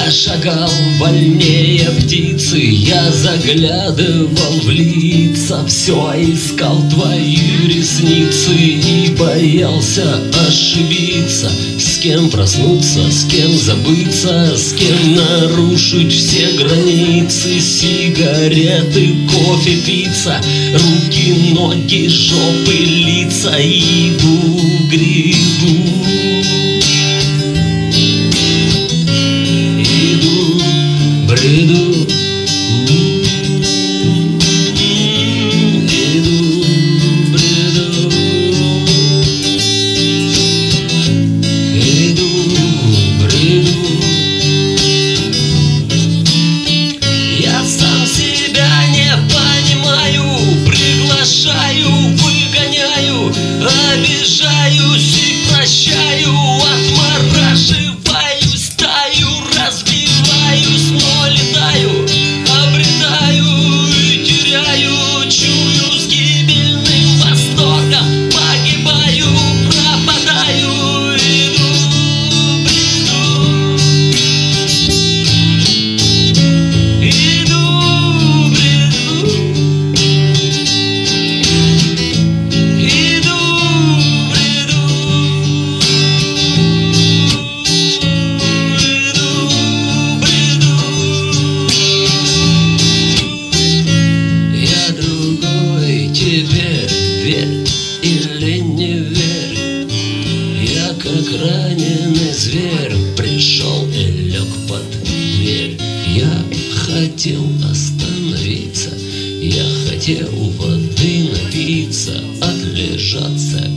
Я шагал вольнее птицы, я заглядывал в лица, все искал твои ресницы и боялся ошибиться. С кем проснуться, с кем забыться, с кем нарушить все границы. Сигареты, кофе, пицца, руки, ноги, жопы, лица. Иду в гряду, иду в бреду, иду в бреду, иду в бреду. Я сам себя не понимаю, приглашаю, выгоняю, обижаюсь и прощаю, отмораживаюсь, таю, разбиваюсь, но летаю, обретаю и теряю, чую с гибельным восторгом, погибаю, пропадаю, иду в бреду, иду в бреду, иду в бреду, иду в бреду. Я другой теперь, верь или не верь. Я как раненый зверь пришел и лег под дверь. Я хотел остановиться, я хотел воды напиться, отлежаться